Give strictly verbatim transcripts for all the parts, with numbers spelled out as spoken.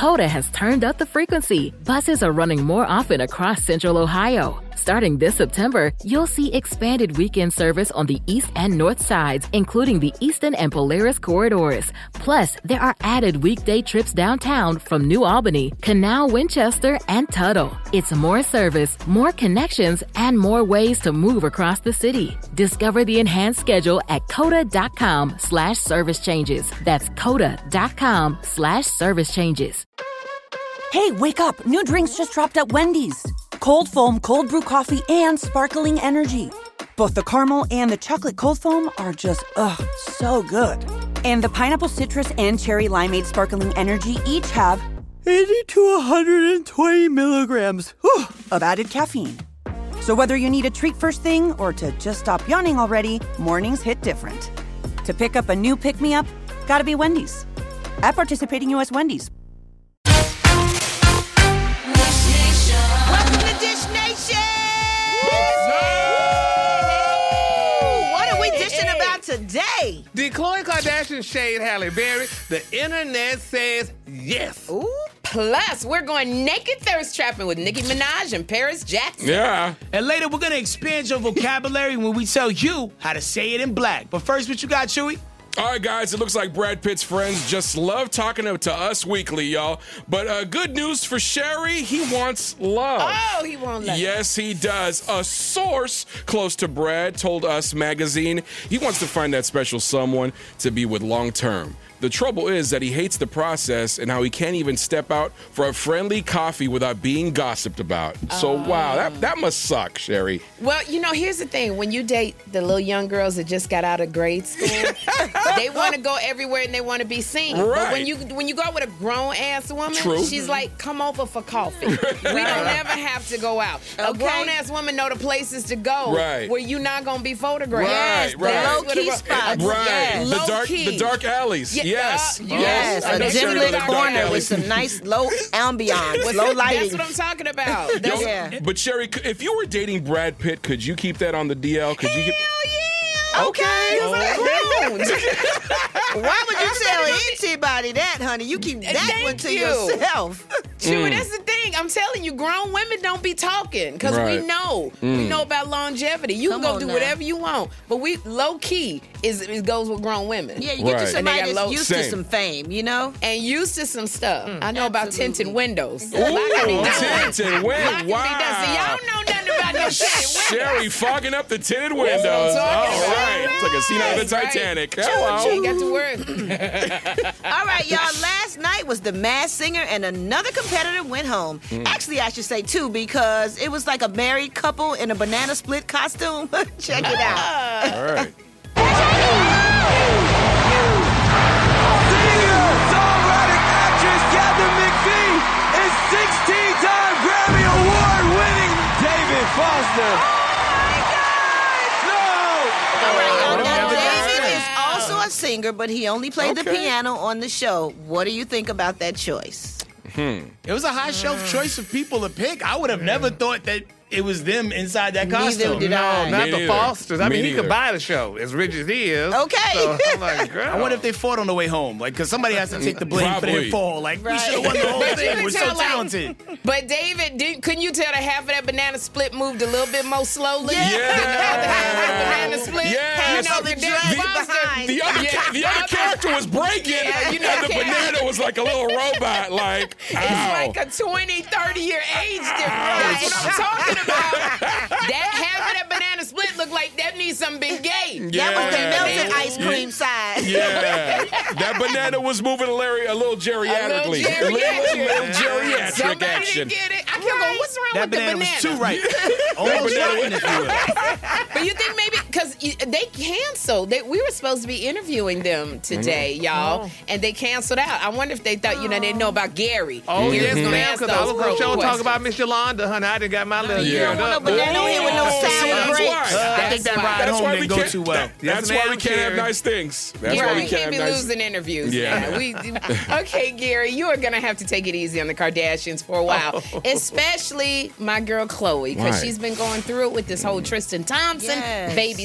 Coda has turned up the frequency. Buses are running more often across Central Ohio. Starting this September, you'll see expanded weekend service on the east and north sides, including the Eastern and Polaris corridors. Plus, there are added weekday trips downtown from New Albany, Canal, Winchester, and Tuttle. It's more service, more connections, and more ways to move across the city. Discover the enhanced schedule at coda.com slash service changes. That's coda.com slash service changes. Hey, wake up. New drinks just dropped at Wendy's. Cold foam, cold brew coffee, and sparkling energy. Both the caramel and the chocolate cold foam are just, ugh, so good. And the pineapple citrus and cherry limeade sparkling energy each have eighty to one hundred twenty milligrams whew, of added caffeine. So whether you need a treat first thing or to just stop yawning already, mornings hit different. To pick up a new pick-me-up, gotta be Wendy's. At participating U S Wendy's. Welcome to Dish Nation! What are we dishing about today? Did Khloe Kardashian shade Halle Berry? The internet says yes. Ooh, plus we're going naked thirst trapping with Nicki Minaj and Paris Jackson. Yeah. And later we're going to expand your vocabulary when we tell you how to say it in black. But first, what you got, Chewy? All right, guys, it looks like Brad Pitt's friends just love talking to, to us weekly, y'all. But uh, good news for Sherry, he wants love. Oh, he won't love. Yes, he does. A source close to Brad told Us Magazine he wants to find that special someone to be with long term. The trouble is that he hates the process and how he can't even step out for a friendly coffee without being gossiped about. So, Oh. wow, that, that must suck, Sherry. Well, you know, here's the thing. When you date the little young girls that just got out of grade school, they want to go everywhere and they want to be seen. But Right. when you when you go out with a grown-ass woman, True. she's like, come over for coffee. We don't ever have to go out. A Okay. grown-ass woman know the places to go Right. where you're not going to be photographed. Right, right. That's Low what key it- spots. Right. Yes. The Low dark key. the dark alleys. Yeah, Yes. uh, Yes, I a know dim Sherry lit knows corner that. with some nice low ambiance, Well, low That's lighting. what I'm talking about. Yo, That's Yeah. But Sherry, c- if you were dating Brad Pitt, could you keep that on the D L? Could you keep? Hell yeah. Okay. I'm grown. Why would you tell anybody that, honey? You keep that Thank one to you. yourself. True, that's the thing. I'm telling you, grown women don't be talking because Right. we know. We know about longevity. You Come can go on do now. whatever you want, but we low key is it goes with grown women. Yeah, you get Right. you somebody And they got that's low- used to Same. some fame, you know? And used to some stuff. I know about absolutely. tinted windows. Ooh, Lock tinted windows. Wow. Wow. See, y'all know nothing about no tinted windows. Sherry fogging up the tinted what I'm windows. All talking about. right. It's like a scene out of the Right. Titanic. You Hello. ain't got to worry. All right, y'all. Last night was the Masked Singer, and another competitor went home. Actually, I should say two, because it was like a married couple in a banana split costume. Check it out. All right. Singer-songwriter actress Catherine McPhee and sixteen-time Grammy Award-winning David Foster. All right, y'all. Oh, Now, never David is also a singer, but he only played the Okay. piano on the show. What do you think about that choice? It was a high shelf choice of people to pick. I would have never thought that it was them inside that Neither costume. did I. Not Me the neither. Fosters. I Me mean, he neither. could buy the show, as rich as he is. Okay. So I'm like, girl. I wonder if they fought on the way home, like, because somebody has to take the blame for Probably. their fall. Like, we Right. should have won the whole But you thing. can We're so tell, like- talented. But David, did, couldn't you tell that half of that banana split moved a little bit more slowly Yeah. than the other half of the banana split? Yes. You know, The the, dress behind. The other, ca- the other character was breaking, Yeah, you know, and the Karen. banana was like a little robot. Like, It's ow. like a twenty, thirty year age difference. That's what I'm talking about. That half of that banana split looked like that needs some big gay. That was the Yeah. melted ice cream side. Yeah, that banana was moving a, Larry, a little geriatrically. A little geriatric. little geriatric Somebody action. didn't get it. I kept going, what's wrong That with the banana banana? was too right. Almost banana rotten, if you will. But you think maybe because they canceled? They, we were supposed to be interviewing them today, y'all, and they canceled out. I wonder if they thought, you know, they know about Gary. Oh, Gary's yes, gonna ma'am, ask because I those was on the show questions. talk about Miss Yolanda, honey. I done got my little Yeah. geared don't want up. no banana on here with no Oh, sound see, that's breaks. why. Uh, I think that That's ride That's home why we didn't go can't. too well. That's Yes, why we ma'am, can't have Sherry. nice things. That's Gary, why we we can't can't have be nice. losing interviews. Yeah. Yeah. we, okay, Gary, you are going to have to take it easy on the Kardashians for a while, especially my girl Khloe, because Why? she's been going through it with this whole Tristan Thompson Yes. baby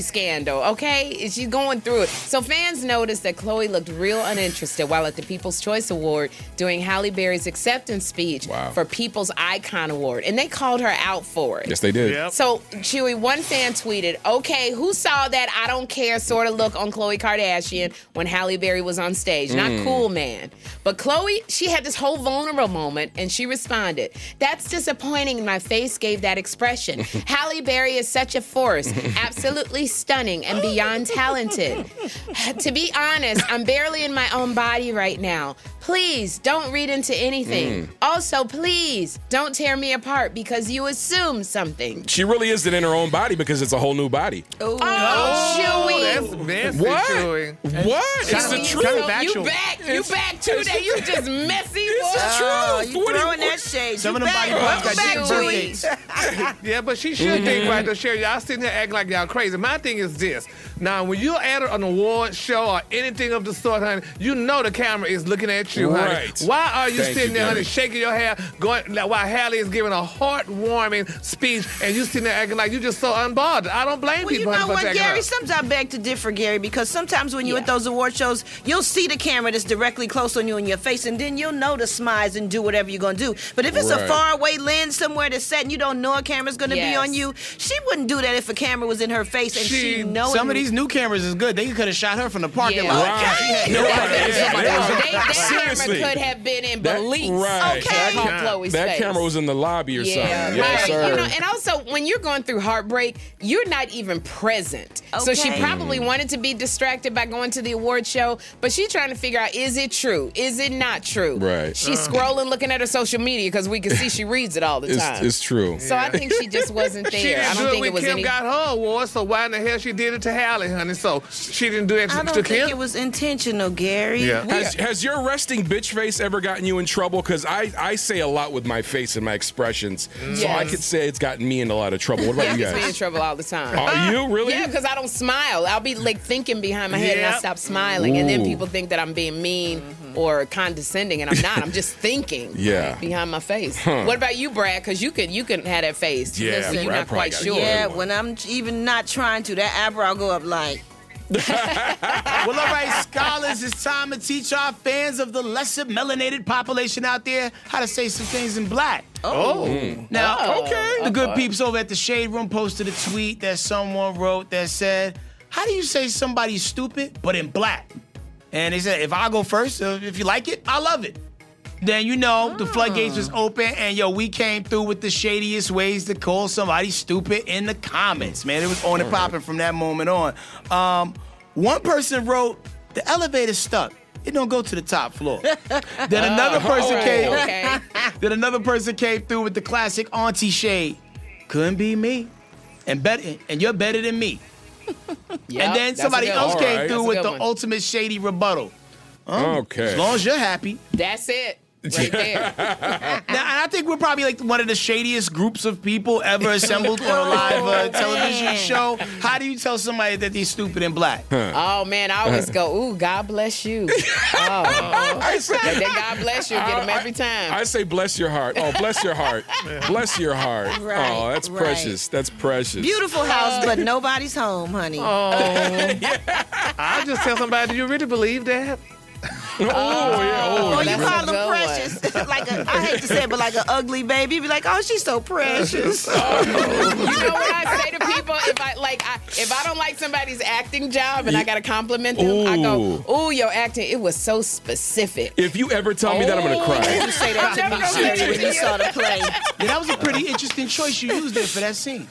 scandal, okay? She's going through it. So fans noticed that Khloe looked real uninterested while at the People's Choice Award doing Halle Berry's acceptance speech Wow. for People's Icon Award. And they called her out for it. Yes, they did. Yep. So, Chewy, one fan tweeted, okay, who saw that I don't care sort of look on Khloe Kardashian when Halle Berry was on stage? Not cool, man. But Khloe, she had this whole vulnerable moment, and she responded, that's disappointing. My face gave that expression. Halle Berry is such a force, absolutely stunning and beyond talented. To be honest, I'm barely in my own body right now. Please don't read into anything. Also, please don't tear me apart because you assume something. She really isn't in her own body because it's a whole new body. Oh, Oh, Chewy. that's messy, What? Chewy. What? It's Chewy, the you truth. kind of so- factual. You back. You back too. That you just messy. It's boy. the Oh, truth. you What do throwing you- that shade. Some You of them back. body parts Welcome got back, different Chewy. birthdays. Yeah, but she should think right there, Sherry. Y'all sitting here acting like y'all crazy. My thing is this. Now, when you're at an award show or anything of the sort, honey, you know the camera is looking at you, honey. Right. Why are you Thank sitting you, there, honey, Gary. shaking your hair, going like, while Halle is giving a heartwarming speech, and you sitting there acting like you just so unbothered? I don't blame Well, you people know for what, acting Gary? up. Sometimes I beg to differ, Gary, because sometimes when you're Yeah. at those award shows, you'll see the camera that's directly close on you in your face, and then you'll know to smize and do whatever you're going to do. But if it's Right. a faraway lens somewhere that's set and you don't know a camera's going to be Yes. on you, she wouldn't do that if a camera was in her face and she, She- knowing. Some of these new cameras is good. They could have shot her from the parking Yeah. lot. Right. She had no Right. idea Yeah. somebody Yeah. was They, on- that Seriously. camera could have been in That- Belize. right. Okay. That Called ca- Chloe's That face. camera was in the lobby or Yeah, something. Yes, right. sir. You know, and also when you're going through heartbreak, you're not even present. So she Okay. probably wanted to be distracted by going to the award show, but she's trying to figure out, is it true? Is it not true? Right. She's scrolling, looking at her social media because we can see she reads it all the It's, time. it's true. so I think she just wasn't She there. didn't I do don't it think when it was Kim any. got her award, so why in the hell she did it to Halle, honey? So she didn't do it I to, don't to think Kim? it was intentional, Gary. Yeah. Has, has your resting bitch face ever gotten you in trouble? Because I, I say a lot with my face and my expressions. So I Yes. could say it's gotten me in a lot of trouble. What about Yeah, you gets me in guys? trouble all the time. Are you really? Yeah, because I don't smile. I'll be like thinking behind my head and I Yep. stop smiling. And then Ooh. people think that I'm being mean or condescending, and I'm not. I'm just thinking Yeah. behind my face. What about you, Brad? Because you could you can have that face. Yeah, Listen, you're Brad not probably quite got a sure. good Yeah, one. when I'm even not trying to, that eyebrow go up like. Well, all right, scholars, it's time to teach our fans of the lesser melanated population out there how to say some things in black. Oh. Now, Oh, okay. The good peeps over at the Shade Room posted a tweet that someone wrote that said, how do you say somebody's stupid, but in black? And they said, if I go first, uh, if you like it, I love it. Then, you know, the floodgates was open, and, yo, we came through with the shadiest ways to call somebody stupid in the comments, man. It was on and popping from that moment on. Um, one person wrote, the elevator's stuck. It don't go to the top floor. Then another person Oh, came. okay. Then another person came through with the classic Auntie Shade. Couldn't be me, and better, and you're better than me. Yep, and then that's a somebody good else one. came Alright. through That's a with good the one. ultimate shady rebuttal. Huh? Okay. As long as you're happy. That's it. Right there. Now, and I think we're probably like one of the shadiest groups of people ever assembled on a live uh, television Man. show. How do you tell somebody that they're stupid and black? Oh man, I always go, ooh, God bless you. Oh, I say, like that God bless you, get them every time. I say bless your heart. Oh, bless your heart. Bless your heart. Right, oh, that's right. precious. That's precious. Beautiful house, but nobody's home, honey. I'll just tell somebody, do you really believe that? Oh, yeah. Oh, Or you that's call a them good precious. like a, I hate to say it, but like an ugly baby. You be like, oh, she's so precious. You know what I say to people if I like I, if I don't like somebody's acting job and I gotta compliment them, I go, "Ooh, your acting, it was so specific." if you ever tell me that, I'm going to cry. You say that to me, Sherry, when you saw the play. Yeah, that was a pretty interesting choice you used there for that scene.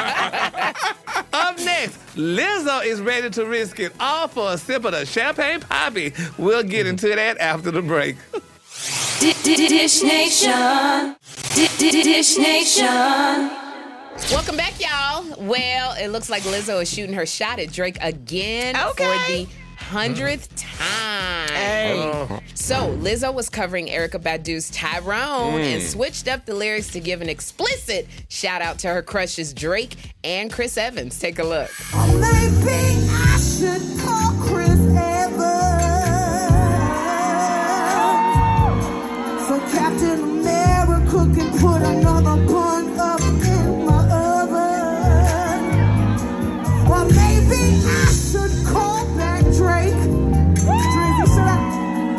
Up next, Lizzo is ready to risk it all for a sip of the champagne poppy. We'll get into that after the break. Dish Nation. Dish Nation. Welcome back, y'all. Well, it looks like Lizzo is shooting her shot at Drake again Okay. for the hundredth time. Hey. So Lizzo was covering Erykah Badu's Tyrone and switched up the lyrics to give an explicit shout out to her crushes Drake and Chris Evans. Take a look. Maybe I should call Chris Evans. So Captain America can put another bun up in my oven. Or maybe Maybe I should call back Drake. Drake, shut up.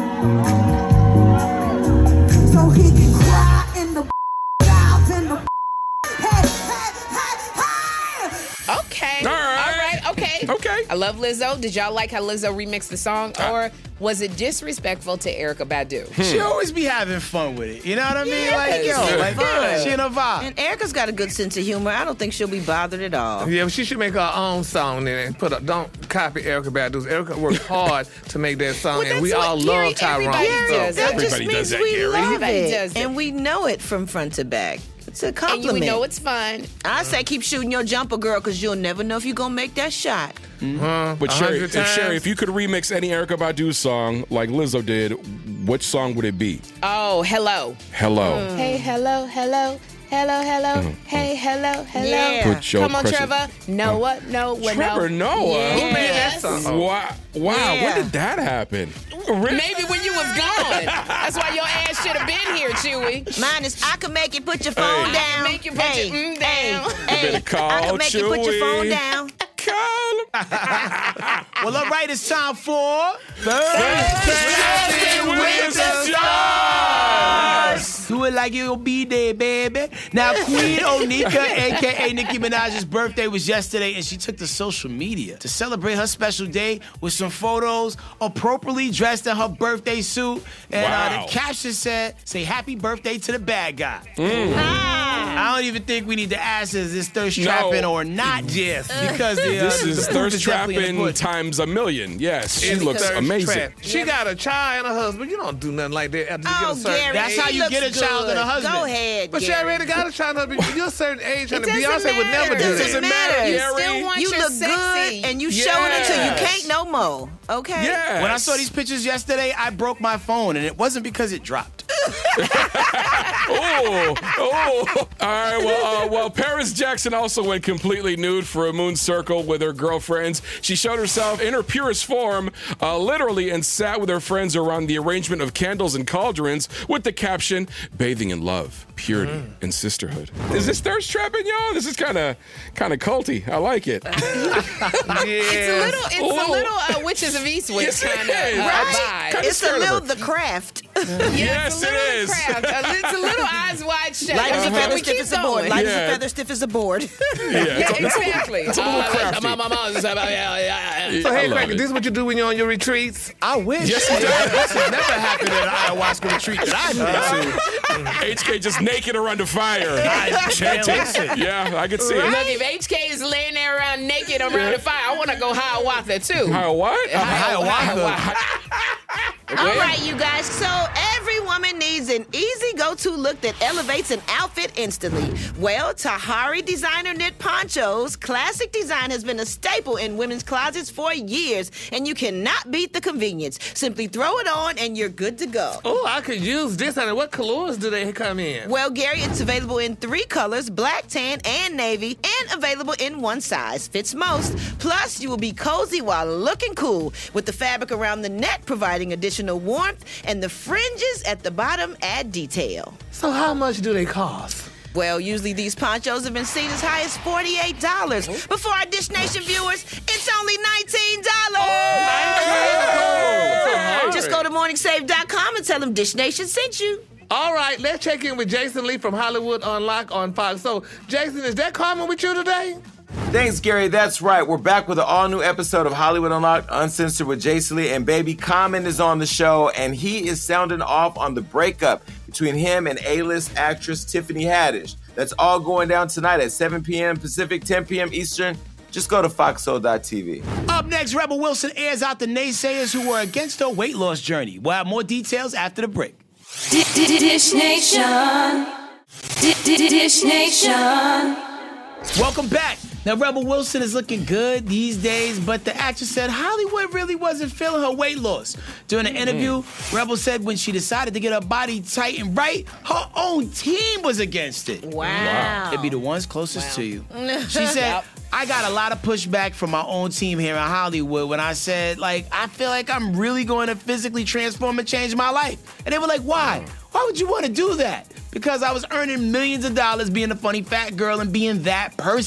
So he can cry in the mouth in the hey, hey, hey, hey. Okay. All right. All right. Okay. Okay. I love Lizzo. Did y'all like how Lizzo remixed the song, or was it disrespectful to Erykah Badu? She always be having fun with it. You know what I mean? Yeah, like, it's yo, really like, fun. she in a vibe. And Erica's got a good sense of humor. I don't think she'll be bothered at all. Yeah, but she should make her own song then and put a, don't copy Erykah Badu's. Erykah worked hard to make that song, Well, and we that's all what love Gary- Tyrone. everybody so- does That Everybody just does means that, we Gary. love Everybody it. does that. And we know it from front to back. It's a And compliment. you know it's fun. I say keep shooting your jumper, girl, because you'll never know if you're going to make that shot. Huh? But A Sherry, hundred if, times? Sherry, if you could remix any Erykah Badu song like Lizzo did, which song would it be? Oh, hello. Hello. Hey, hello, hello. Hello, hello. Hey, hello, hello. Yeah. Put your Come on, pressure- Trevor. Noah, Noah, Trevor Noah? Yes. Who made that song? Wow. Wow. Yeah. When did that happen? Maybe when you was gone. That's why your ass should have been here, Chewy. Mine is I can make you put your phone Hey. down. I can make you put hey, your mm hey, down. Hey, better call I can make you put your phone Chewy. down. Call him. Well, all right, it's time for Thursday with the Stars. Do it like you'll be there, baby. Now, Queen Onika, a k a. Nicki Minaj's birthday was yesterday, and she took to social media to celebrate her special day with some photos appropriately dressed in her birthday suit. And uh, Wow. the caption said, say happy birthday to the bad guy. Mm. I don't even think we need to ask is this thirst No. trapping or not. Yes. Because the, uh, This the is proof thirst definitely in the trapping pudding. times a million. Yes, she It's looks thirst amazing. trap. She got a child and a husband. You don't do nothing like that after you get Oh, a certain Gary, That's he how you looks get a child good. and a husband. Go ahead, But she Gary. already got a child and a husband. You're a certain age, honey. doesn't Beyonce would never matter. do It that. doesn't matter, You Gary. still want You your look sexy. good, and you show it until you Yes. can't no more. Okay? Yes. When I saw these pictures yesterday, I broke my phone, and it wasn't because it dropped. Oh, oh. All right, well, uh, well, Paris Jackson also went completely nude for a moon circle with her girlfriends. She showed herself in her purest form, uh, literally, and sat with her friends around the arrangement of candles and cauldrons with the caption, bathing in love, purity, Mm. and sisterhood. Is this thirst trapping, y'all? This is kind of kind of culty. I like it. It's a little, it's Oh. a little uh, Witches of Eastwick Yes, it kind of is. uh, Right? vibe. Kinda It's a scared of little her. the craft. Yes, it's a it little is. craft. Uh, It's a little eyes wide shut. Light as a Okay, feather, we stiff keep as a board. going. Light Yeah. as a feather, stiff as a board. Yeah, Yeah, exactly. It's a little crafty. My mama is about yeah, yeah, yeah. So, I hey, love Craig, it. this is what you do when you're on your retreats? I wish. Yes, he does. This has never happened at an ayahuasca retreat that I've been to. H K just naked around the fire. Chanting. Yeah, I could see Look, it. if H K is laying there around naked around the fire, I want to go hiawatha too. How what? Ayahuasca. All right, you guys. So every woman needs an easy go-to look that elevates an outfit instantly. Well, Tahari Designer Knit Ponchos classic design has been a staple in women's closets for years, and you cannot beat the convenience. Simply throw it on, and you're good to go. Oh, I could use this, honey. What colors do they come in? Well, Gary, it's available in three colors, black, tan, and navy, and available in one size. Fits most. Plus, you will be cozy while looking cool, with the fabric around the neck providing additional warmth, and the fringes at the bottom add detail. So how much do they cost? Well, usually these ponchos have been seen as high as forty-eight dollars. But for our Dish Nation viewers, it's only nineteen dollars. Just go to morning save dot com and tell them Dish Nation sent you. All right, let's check in with Jason Lee from Hollywood Unlocked on Fox. So, Jason, is that Carmen with you today? Thanks, Gary. That's right. We're back with an all-new episode of Hollywood Unlocked, Uncensored with Jason Lee. And baby, Common is on the show, and he is sounding off on the breakup between him and A-list actress Tiffany Haddish. That's all going down tonight at seven p.m. Pacific, ten p.m. Eastern. Just go to fox soul dot t v. Up next, Rebel Wilson airs out the naysayers who were against her weight loss journey. We'll have more details after the break. Dish Nation. Dish Nation. Welcome back. Now, Rebel Wilson is looking good these days, but the actress said Hollywood really wasn't feeling her weight loss. During an interview, Rebel said when she decided to get her body tight and right, her own team was against it. Wow. It'd be the ones closest Wow. to you. She said, Yep. I got a lot of pushback from my own team here in Hollywood when I said, like, I feel like I'm really going to physically transform and change my life. And they were like, why? Why would you want to do that? Because I was earning millions of dollars being a funny fat girl and being that person.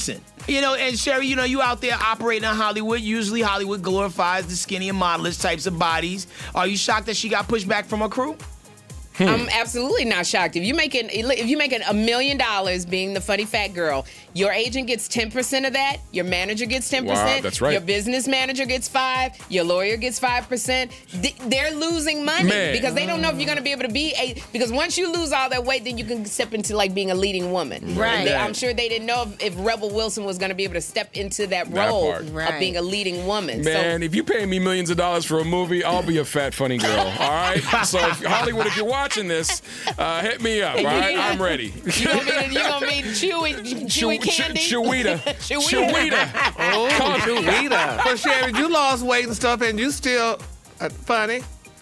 You know, and Sherry, you know, you out there operating in Hollywood. Usually Hollywood glorifies the skinny and modelish types of bodies. Are you shocked that she got pushed back from her crew? Hmm. I'm absolutely not shocked. If you making if you making a million dollars being the funny fat girl, your agent gets ten percent of that. Your manager gets ten percent. Wow, that's right. Your business manager gets five. Your lawyer gets five percent. They're losing money Man. because they don't know if you're going to be able to be a. Because once you lose all that weight, then you can step into like being a leading woman. Right. They, I'm sure they didn't know if, if Rebel Wilson was going to be able to step into that That role part. of Right. being a leading woman. Man, if you pay me millions of dollars for a movie, I'll be a fat, funny girl. All right? So, if, Hollywood, if you're watching this, uh, hit me up. All right? I'm ready. You're going to be, you're gonna be chewy, chewy candy. Chewita. Chewita. Oh, Chewita. But Sherry, you lost weight and stuff, and you still uh, funny.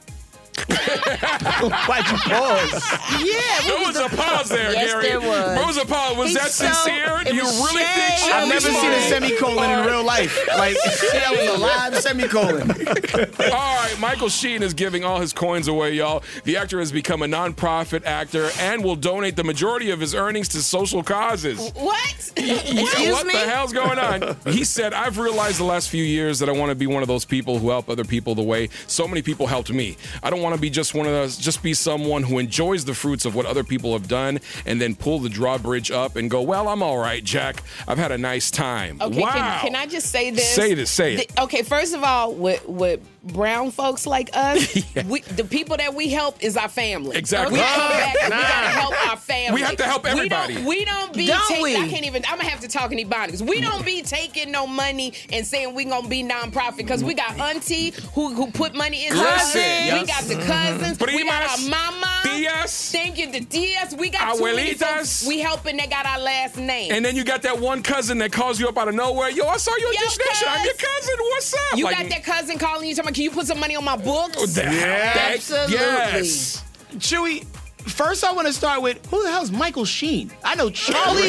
Why'd you pause? Yeah, There was a pause there, Yes, Gary. there was. There was a pause. Was He's that so- sincere? it You was really think shade. she I've never was seen a smart? semicolon in real life. Like, that was a live semicolon. All right, Michael Sheen is giving all his coins away, y'all. The actor has become a nonprofit actor and will donate the majority of his earnings to social causes. What? Excuse what me? the hell's going on? He said, I've realized the last few years that I want to be one of those people who help other people the way so many people helped me. I don't want to be just one of those, just be someone who enjoys the fruits of what other people have done and then pull the drawbridge up and go, well, I'm all right, Jack. I've had a nice time. Okay, wow. can, can I just say this? Say this, say it. The- okay, first of all, with, with brown folks like us, we, the people that we help is our family. Exactly. We, come back and we Nah. gotta help our family. We have to help everybody. We don't, we don't be Don't taking, we? I can't even, I'm gonna have to talk in Ebonics. We don't be taking no money and saying we gonna be nonprofit because we got auntie who, who put money in Listen, her. We yes. got the cousins. We got our Primas, mama. Tias. Thank you, the tias. We got too many Abuelitas. folks. We helping that got our last name. And then you got that one cousin that calls you up out of nowhere. Yo, I saw you at Yo, Dish Nation. I'm your cuz. cousin. What's up? You Like, got that cousin calling you talking about, can you put some money on my books? the hell? Absolutely. Yes. Chewy, first I want to start with, who the hell's Michael Sheen? I know Charlie,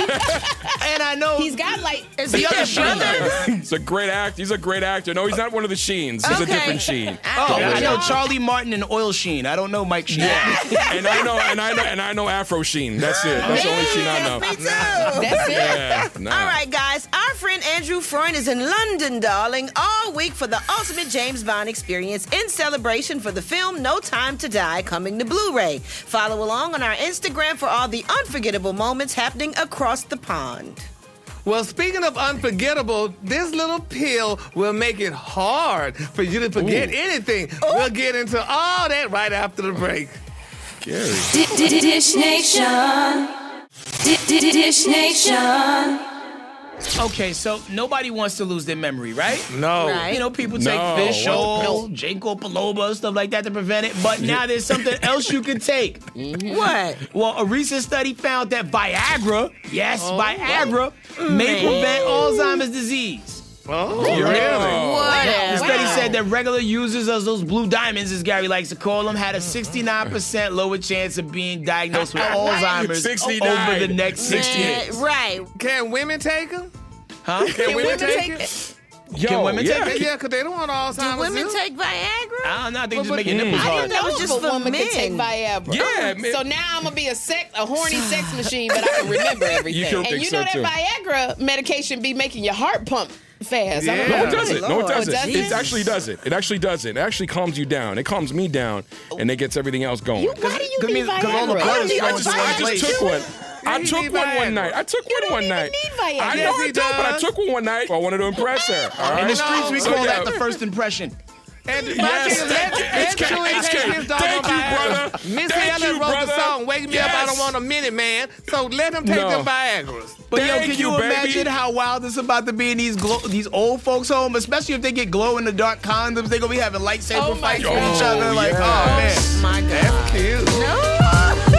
and I know He's got like Is the he other your Sheen. brother? He's a great actor. He's a great actor. No, he's not one of the Sheens. He's a Okay. different Sheen. Oh, I know Y'all- Charlie Martin and Oil Sheen. I don't know Mike Sheen. and I know, and I know, and I know Afro Sheen. That's it. That's the only Sheen I know. Me too. That's it. Yeah, nah. All right, guys. Our friend Andrew Freund is in London, darling, all week for the ultimate James Bond experience in celebration for the film No Time to Die coming to Blu-ray. Follow along on our Instagram for all the unforgettable moments happening across the pond. Well, speaking of unforgettable, this little pill will make it hard for you to forget anything. We'll get into all that right after the break. Gary. Dish Nation. Dish Nation. Okay, so nobody wants to lose their memory, right? No. Right. You know, people take No, fish what's the oil, ginkgo biloba, stuff like that to prevent it. But now there's something else you can take. What? Well, a recent study found that Viagra, yes, Oh, Viagra, may prevent Alzheimer's disease. Oh, Really? really? The Whatever. study said that regular users of those blue diamonds, as Gary likes to call them, had a sixty-nine percent lower chance of being diagnosed with Alzheimer's sixty-nine. over the next six years. Right. Can women take them? Huh? Can, women, women take, take it? Yo, Can women yeah. take it? Yeah, because they don't want Alzheimer's. Do women too. take Viagra? I don't know. I think Well, just but- make your nipples I hard. didn't know it was If just a for woman men. could take Viagra. Yeah, man. So now I'm gonna be a sex, a horny sex machine, but I can remember everything. can and think you so, know that too. Viagra medication be making your heart pump fast. I don't Yeah. know. No, it doesn't. No, it Lord. doesn't. Oh, does It it? actually doesn't. It actually doesn't. It actually calms you down. It calms me down, and it gets everything else going. You, why do you Cause need means- cause all the Viagra? blood is I flowing just, to I one just place. took one. I You took need one Viagra. one night. I took one don't one even night. need Viagra. I know Yes, I he don't, but I does. took one one night. I wanted to impress her. All right? In the streets, we So, call yeah. that the first impression. And my Yes, thing is, let, thank you. let H K, Chewy H K. take his dog Thank on you, Viagra. brother. Miss Thank Helen you, wrote brother. the song, Wake Me Up, I Yes. Don't Want a Minute, Man. So let him take No. them Viagras. But yo, Thank can you, you, baby. imagine how wild it's about to be in these glow, these old folks' home, especially if they get glow in the dark condoms? They're gonna be having lightsaber Oh my fights with God. each other. Like, yes. oh man. My God. Cute.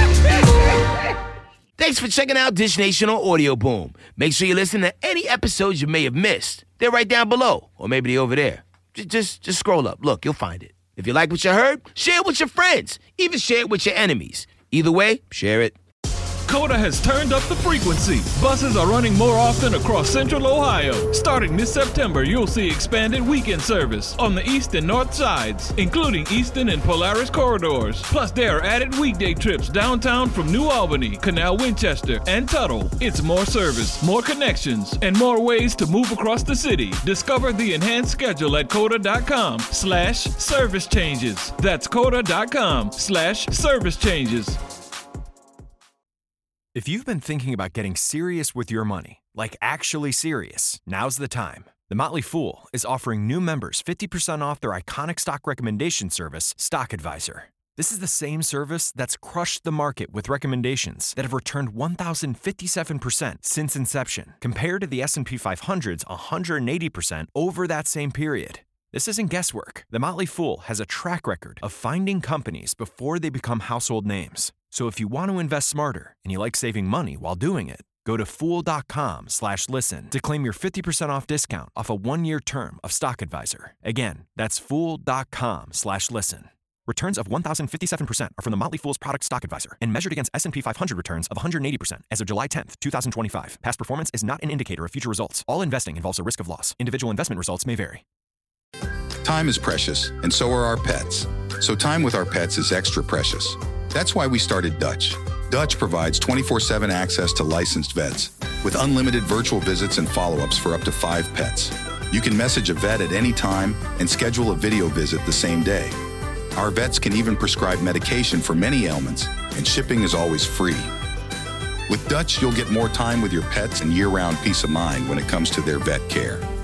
Thanks for checking out Dish Nation on Audio Boom. Make sure you listen to any episodes you may have missed. They're right down below, or maybe they're over there. Just, just, just scroll up. Look, you'll find it. If you like what you heard, share it with your friends. Even share it with your enemies. Either way, share it. Coda has turned up the frequency. Buses are running more often across Central Ohio. Starting this September, you'll see expanded weekend service on the east and north sides, including Eastern and Polaris corridors. Plus, there are added weekday trips downtown from New Albany, Canal Winchester, and Tuttle. It's more service, more connections, and more ways to move across the city. Discover the enhanced schedule at coda.com slash service changes. That's coda.com slash service changes. If you've been thinking about getting serious with your money, like actually serious, now's the time. The Motley Fool is offering new members fifty percent off their iconic stock recommendation service, Stock Advisor. This is the same service that's crushed the market with recommendations that have returned one thousand fifty-seven percent since inception, compared to the S and P five hundred's one hundred eighty percent over that same period. This isn't guesswork. The Motley Fool has a track record of finding companies before they become household names. So if you want to invest smarter and you like saving money while doing it, go to fool.com slash listen to claim your fifty percent off discount off a one-year term of Stock Advisor. Again, that's fool.com slash listen. Returns of one thousand fifty-seven percent are from the Motley Fool's product Stock Advisor and measured against S and P five hundred returns of one hundred eighty percent as of July tenth, twenty twenty-five. Past performance is not an indicator of future results. All investing involves a risk of loss. Individual investment results may vary. Time is precious, and so are our pets. So time with our pets is extra precious. That's why we started Dutch. Dutch provides twenty-four seven access to licensed vets with unlimited virtual visits and follow-ups for up to five pets. You can message a vet at any time and schedule a video visit the same day. Our vets can even prescribe medication for many ailments, and shipping is always free. With Dutch, you'll get more time with your pets and year-round peace of mind when it comes to their vet care.